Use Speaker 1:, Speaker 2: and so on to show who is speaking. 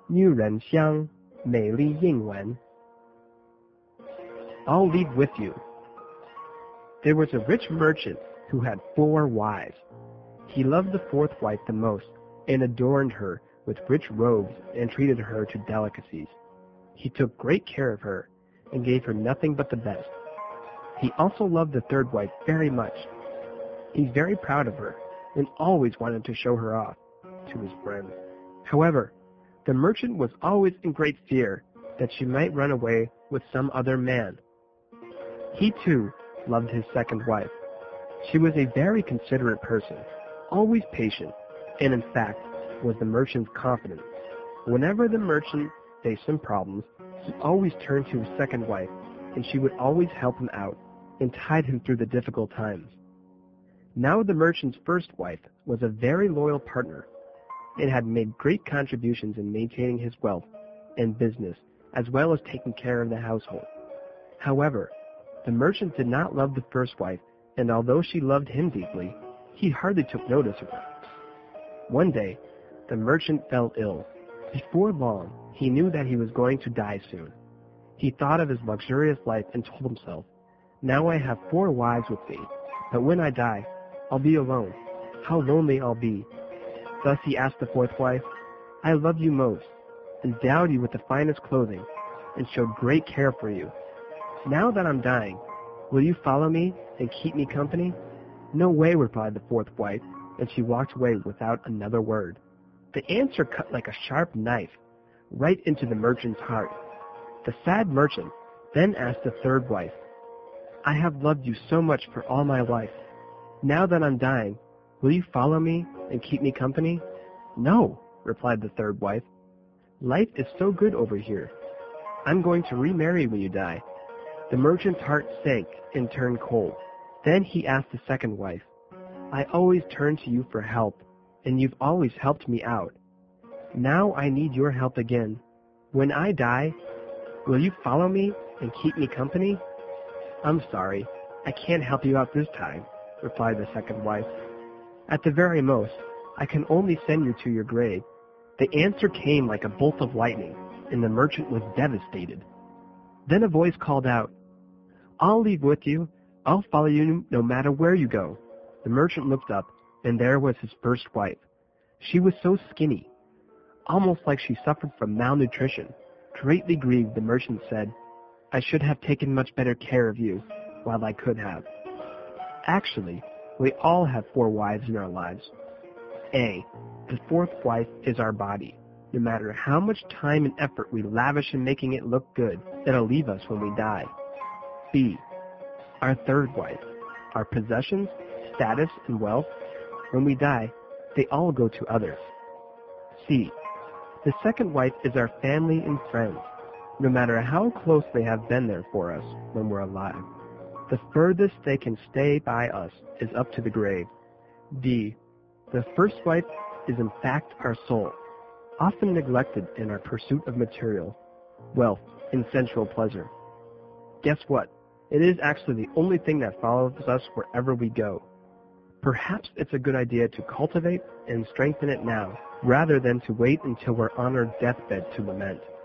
Speaker 1: 女人香，美丽英文。I'll leave with you. There was a rich merchant who had 4 wives. He loved the 4th wife the most, and adorned her with rich robes and treated her to delicacies. He took great care of her, and gave her nothing but the best. He also loved the 3rd wife very much. He's very proud of her, and always wanted to show her off to his friends. However, the merchant was always in great fear that she might run away with some other man. He too loved his 2nd wife. She was a very considerate person, always patient, and in fact was the merchant's confidant. Whenever the merchant faced some problems, he always turned to his 2nd wife, and she would always help him out and tide him through the difficult times. Now the merchant's 1st wife was a very loyal partner, and had made great contributions in maintaining his wealth and business, as well as taking care of the household. However, the merchant did not love the 1st wife, and although she loved him deeply, he hardly took notice of her. One day, the merchant fell ill. Before long, he knew that he was going to die soon. He thought of his luxurious life and told himself, "Now I have 4 wives with me, but when I die, I'll be alone. How lonely I'll be." Thus he asked the 4th wife, "I love you most, endowed you with the finest clothing, and showed great care for you. Now that I'm dying, will you follow me and keep me company?" "No way," replied the 4th wife, and she walked away without another word. The answer cut like a sharp knife, right into the merchant's heart. The sad merchant then asked the 3rd wife, "I have loved you so much for all my life. Now that I'm dying, will you follow me and keep me company?" "No," replied the 3rd wife. "Life is so good over here. I'm going to remarry when you die." The merchant's heart sank and turned cold. Then he asked the 2nd wife, "I always turn to you for help, and you've always helped me out. Now I need your help again. When I die, will you follow me and keep me company?" "I'm sorry, I can't help you out this time," replied the 2nd wife. "At the very most, I can only send you to your grave." The answer came like a bolt of lightning, and the merchant was devastated. Then a voice called out, "I'll leave with you. I'll follow you no matter where you go." The merchant looked up, and there was his 1st wife. She was so skinny, almost like she suffered from malnutrition. Greatly grieved, the merchant said, "I should have taken much better care of you while I could have." Actually, we all have 4 wives in our lives. A. The 4th wife is our body. No matter how much time and effort we lavish in making it look good, it'll leave us when we die. B. Our 3rd wife. Our possessions, status, and wealth, when we die, they all go to others. C. The 2nd wife is our family and friends, no matter how close they have been there for us when we're alive. The furthest they can stay by us is up to the grave. D. The 1st wife is in fact our soul, often neglected in our pursuit of material, wealth, and sensual pleasure. Guess what? It is actually the only thing that follows us wherever we go. Perhaps it's a good idea to cultivate and strengthen it now, rather than to wait until we're on our deathbed to lament.